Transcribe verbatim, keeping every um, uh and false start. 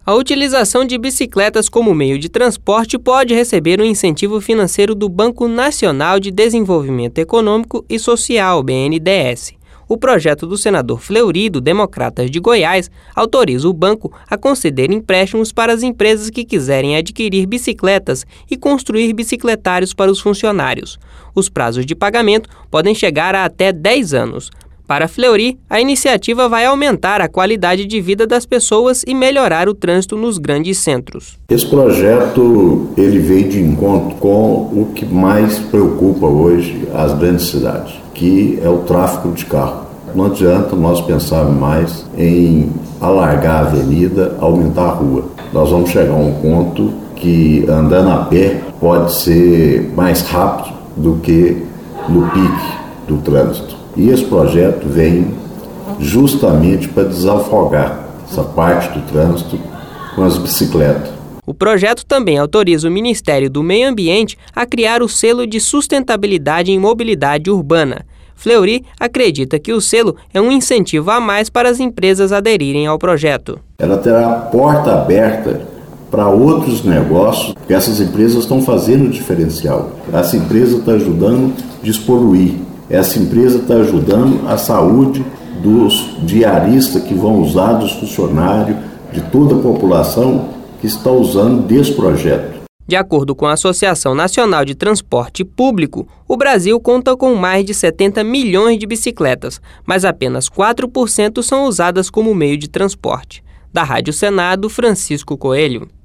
A utilização de bicicletas como meio de transporte pode receber um incentivo financeiro do Banco Nacional de Desenvolvimento Econômico e Social, B N D E S. O projeto do senador Fleury, do Democratas de Goiás, autoriza o banco a conceder empréstimos para as empresas que quiserem adquirir bicicletas e construir bicicletários para os funcionários. Os prazos de pagamento podem chegar a até dez anos. Para Fleury, a iniciativa vai aumentar a qualidade de vida das pessoas e melhorar o trânsito nos grandes centros. Esse projeto ele veio de encontro com o que mais preocupa hoje as grandes cidades, que é o tráfego de carro. Não adianta nós pensarmos mais em alargar a avenida, aumentar a rua. Nós vamos chegar a um ponto que andando a pé pode ser mais rápido do que no pique do trânsito. E esse projeto vem justamente para desafogar essa parte do trânsito com as bicicletas. O projeto também autoriza o Ministério do Meio Ambiente a criar o selo de sustentabilidade em mobilidade urbana. Fleury acredita que o selo é um incentivo a mais para as empresas aderirem ao projeto. Ela terá a porta aberta para outros negócios que essas empresas estão fazendo o diferencial. Essa empresa está ajudando a despoluir. Essa empresa está ajudando a saúde dos diaristas que vão usar, dos funcionários, de toda a população que está usando desse projeto. De acordo com a Associação Nacional de Transporte Público, o Brasil conta com mais de setenta milhões de bicicletas, mas apenas quatro por cento são usadas como meio de transporte. Da Rádio Senado, Francisco Coelho.